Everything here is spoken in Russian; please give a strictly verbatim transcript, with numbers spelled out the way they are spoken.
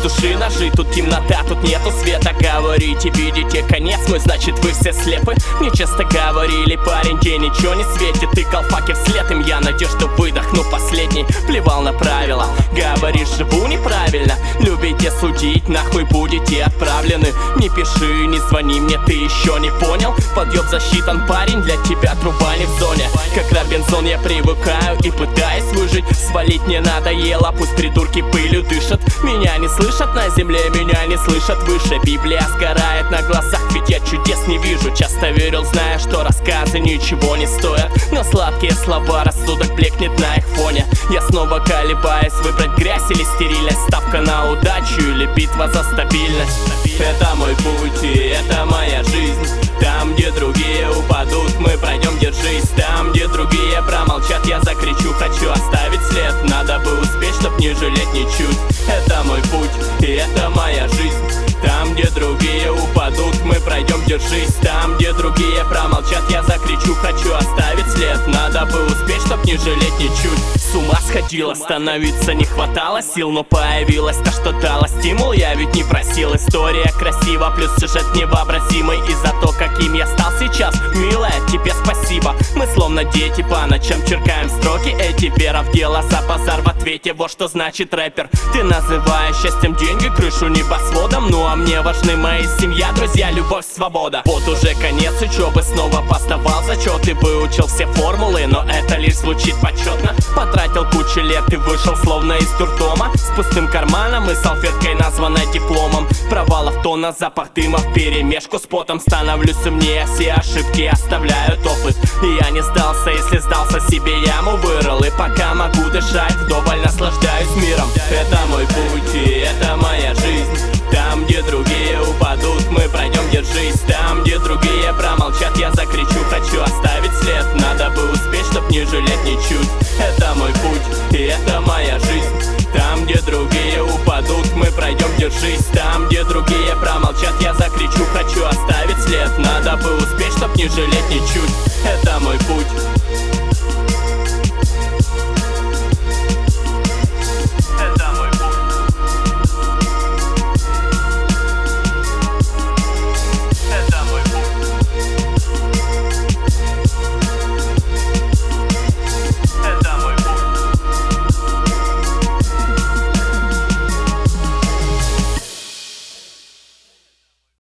души ножи. Тут темнота, тут нету света. Говорите, видите конец мой, значит вы все слепы. Мне часто говорили, парень, тебе ничего не светит. Ты колфаки вслед им, я надежду выдохну последний. Плевал на правила, говоришь, живу неправильно. Любите судить, нахуй будете отправлены. Не пиши, не звони мне, ты еще не понял. Подъеб засчитан, парень, для тебя труба не в зоне. Как Робинзон я привыкаю и пытаюсь выжить. Свалить не надоело, пусть придурки пылью дышат. Меня не слышат на земле, меня не слышат выше. Библия сгорает на глазах, ведь я чудес не вижу. Часто верил, зная, что рассказы ничего не стоят. Но сладкие слова, рассудок блекнет на их фоне. Я снова колебаюсь, выбрать грязь или стерильность. Ставка на удачу или битва за стабильность. Это мой путь и это моя жизнь. Там, где другие упадут, мы пройдем, держись. Там, где другие промолчат, я закричу, хочу оставить след. Надо бы успеть, чтоб не жалеть ничуть. Это мой путь и это моя жизнь. Там, где другие упадут, мы пройдем, держись. Там, где другие промолчат, я закричу, хочу оставить след. Надо бы успеть, чтоб не жалеть ничуть. С ума сходила, становиться не хватало сил, но появилась та, что дала стимул. Я ведь не просил, история красива, плюс сюжет невообразимый. И за то, каким я стал сейчас, милая, тебе спасибо. Мы словно дети по ночам черкаем строки эти. Вера в дело, за базар в ответе, вот что значит рэпер. Ты называешь счастьем деньги, крышу небосводом. Ну а мне важны мои семья, друзья, любовь, свобода. Вот уже конец учебы, снова поставал зачет и выучил все формулы, но это лишь звучит почетно. Потратил кучу лет и вышел словно из дурдома, с пустым карманом и салфеткой, названной дипломом. Провалов тонна, запах дыма вперемешку с потом. Становлюсь умнее, все ошибки оставляют опыт. И я не сдался, если сдался, себе яму вырыл. И пока могу дышать, вдоволь наслаждаюсь миром. Это мой путь и это моя жизнь. Там, где другие упадут, мы пройдем, держись. Там, где другие промолчат, я закричу, хочу оставить след. Надо бы успеть, чтоб не жалеть ничуть. Это мой путь и это моя жизнь. Там, где другие упадут, мы пройдем, держись. Там, где другие промолчат, я закричу, хочу оставить след. Надо бы успеть, чтоб не жалеть ничуть. Это мой путь